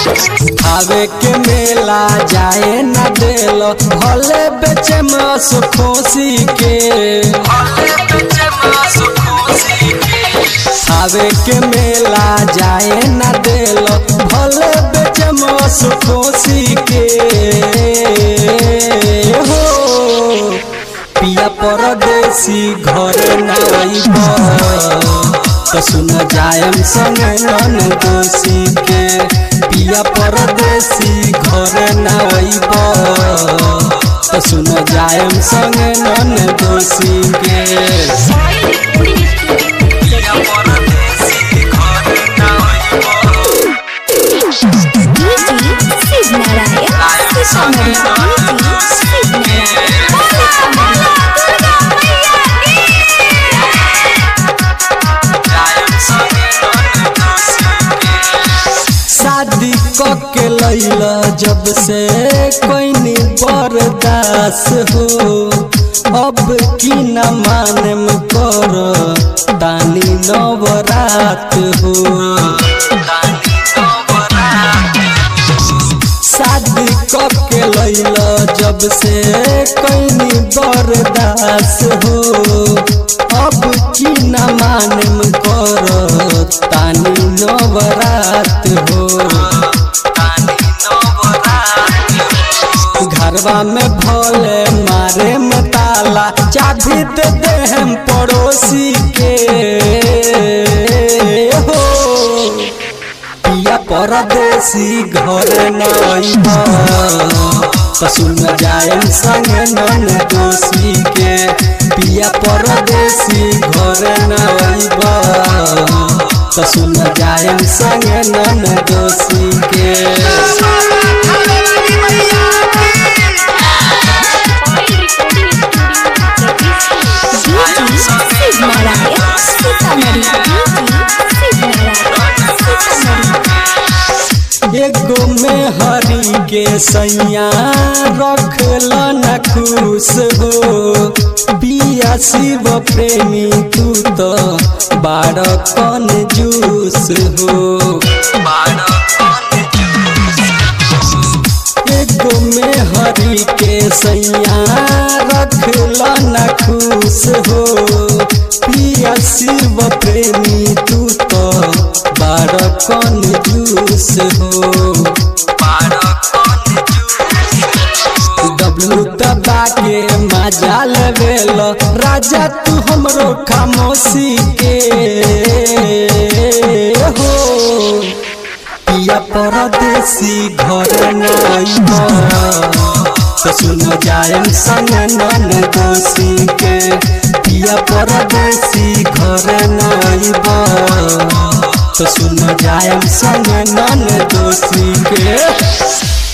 आवे के मेला जाए न देलो भले बेचे मास खोसी के आवे के मेला जाए न देलो भले बेचे मास खोसी के हो पिया परदेसी घर न आइब तो सुन जायम संग नन दोषी के पिया परदेसी घर न आइब तो सुन जायम संग नन दोषी के पिया परदेसी घर न शादी के लैला जब से कोई नहीं बर्दाश्त हो अब की न माने में कर तानी नवरात हो शादी के लैला जब से कोई नहीं बर्दाश्त हो अब की न माने में कर तानी नवरात हो घरवा में भोले मारे में ताला चाबी दे दे हम पड़ोसी के हो पिया परदेसी घर न आइब तो सुन जायम संग नन दोषी के पिया परदेसी घर न आइब तो सुन जायम संग नन दोषी के एगो में हरी के सैया रखल न खुश हो पिया शिव प्रेमी तू तो बार कन जूस हो एगो में हरी के सैया रखल न खुश हो पिया शिव प्रेमी तू तो बार कन जूस हो डब्लू दबा के मजा लेवेल राजा तू हमरो खामोशी के हो पिया परदेसी घर न आइब तो सुन जायम संग नन दोषी के पिया परदेसी घर न आइब तो सुन जायम संग नन दोषी के।